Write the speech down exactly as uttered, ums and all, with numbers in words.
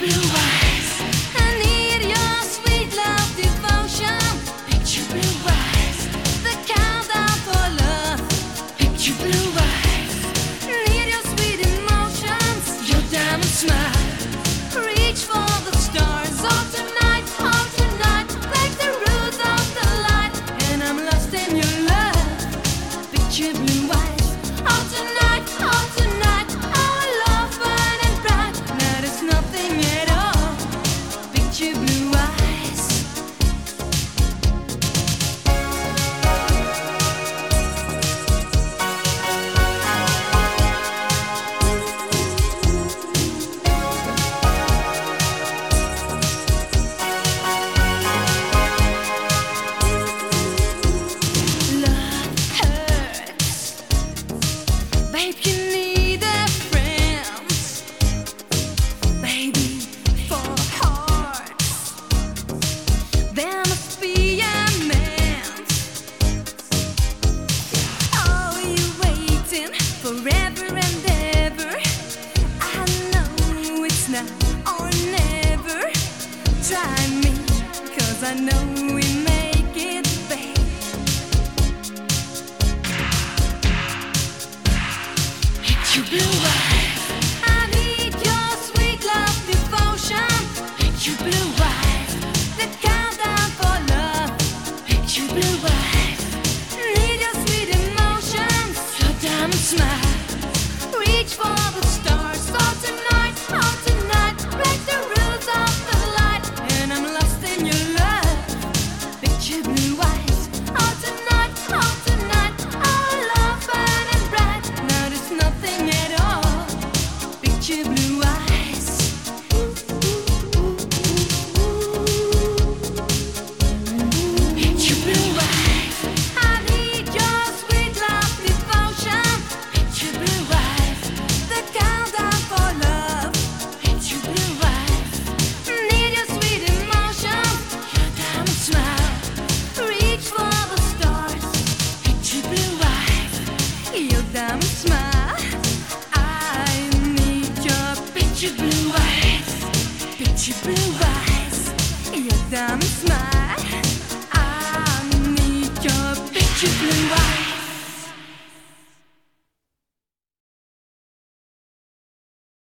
blue eyes. I need your sweet love devotion. Picture blue eyes. The countdown for love. Picture blue eyes. Need your sweet emotions. Your diamond smile. Reach for the stars. Oh tonight, oh tonight. Like the roots of the light. And I'm lost in your love. Picture blue eyes. Oh tonight, oh tonight. Our love burning bright. Now there's nothing at all. Picture blue eyes. Love hurts. Babe, you need a friend. Baby, for hearts there must be a man. Oh, you waiting forever and ever. I know it's now or never. Try me, cause I know we make it, babe. Picture blue eyes. I need your sweet love devotion. Picture blue eyes. The countdown for love. Picture blue eyes. Need your sweet emotions. Your diamond smile.